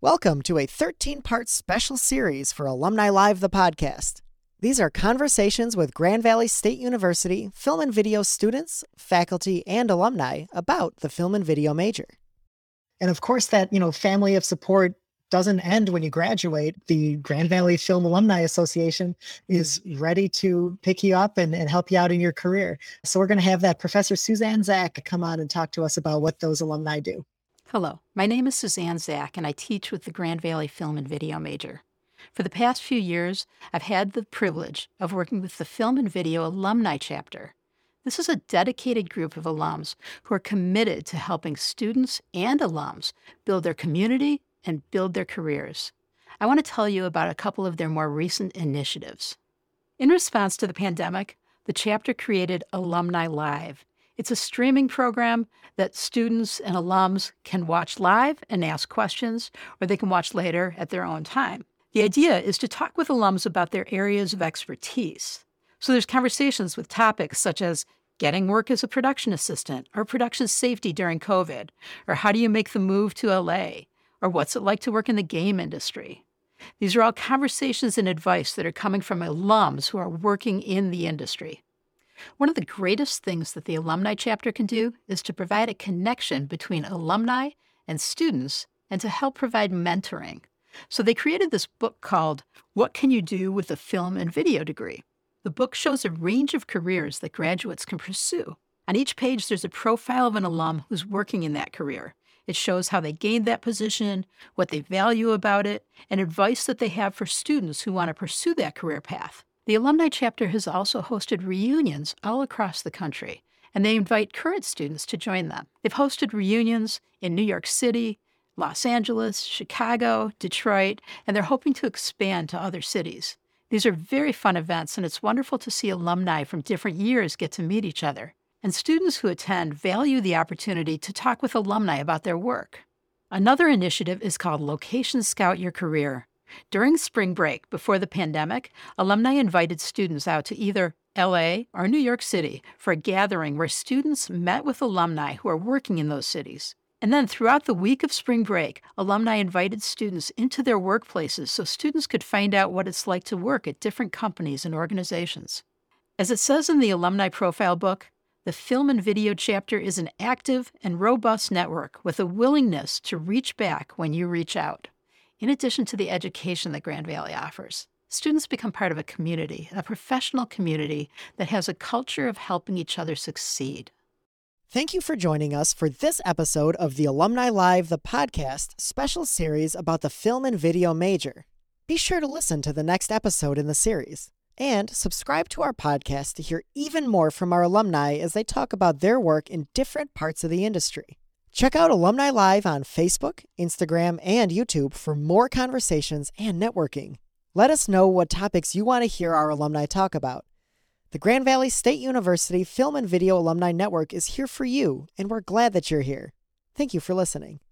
Welcome to a 13-part special series for Alumni Live, the podcast. These are conversations with Grand Valley State University film and video students, faculty, and alumni about the film and video major. And of course, that, family of support doesn't end when you graduate. The Grand Valley Film Alumni Association is ready to pick you up and help you out in your career. So we're going to have that Professor Suzanne Zach come on and talk to us about what those alumni do. Hello, my name is Suzanne Zach, and I teach with the Grand Valley Film and Video major. For the past few years, I've had the privilege of working with the Film and Video Alumni Chapter. This is a dedicated group of alums who are committed to helping students and alums build their community and build their careers. I want to tell you about a couple of their more recent initiatives. In response to the pandemic, the chapter created Alumni Live. It's a streaming program that students and alums can watch live and ask questions, or they can watch later at their own time. The idea is to talk with alums about their areas of expertise. So there's conversations with topics such as getting work as a production assistant, or production safety during COVID, or how do you make the move to LA, or what's it like to work in the game industry. These are all conversations and advice that are coming from alums who are working in the industry. One of the greatest things that the alumni chapter can do is to provide a connection between alumni and students and to help provide mentoring. So they created this book called What Can You Do with a Film and Video Degree? The book shows a range of careers that graduates can pursue. On each page, there's a profile of an alum who's working in that career. It shows how they gained that position, what they value about it, and advice that they have for students who want to pursue that career path. The alumni chapter has also hosted reunions all across the country, and they invite current students to join them. They've hosted reunions in New York City, Los Angeles, Chicago, Detroit, and they're hoping to expand to other cities. These are very fun events, and it's wonderful to see alumni from different years get to meet each other. And students who attend value the opportunity to talk with alumni about their work. Another initiative is called Location Scout Your Career. During spring break, before the pandemic, alumni invited students out to either LA or New York City for a gathering where students met with alumni who are working in those cities. And then throughout the week of spring break, alumni invited students into their workplaces so students could find out what it's like to work at different companies and organizations. As it says in the alumni profile book, the Film and Video chapter is an active and robust network with a willingness to reach back when you reach out. In addition to the education that Grand Valley offers, students become part of a community, a professional community that has a culture of helping each other succeed. Thank you for joining us for this episode of the Alumni Live, the podcast special series about the film and video major. Be sure to listen to the next episode in the series and subscribe to our podcast to hear even more from our alumni as they talk about their work in different parts of the industry. Check out Alumni Live on Facebook, Instagram, and YouTube for more conversations and networking. Let us know what topics you want to hear our alumni talk about. The Grand Valley State University Film and Video Alumni Network is here for you, and we're glad that you're here. Thank you for listening.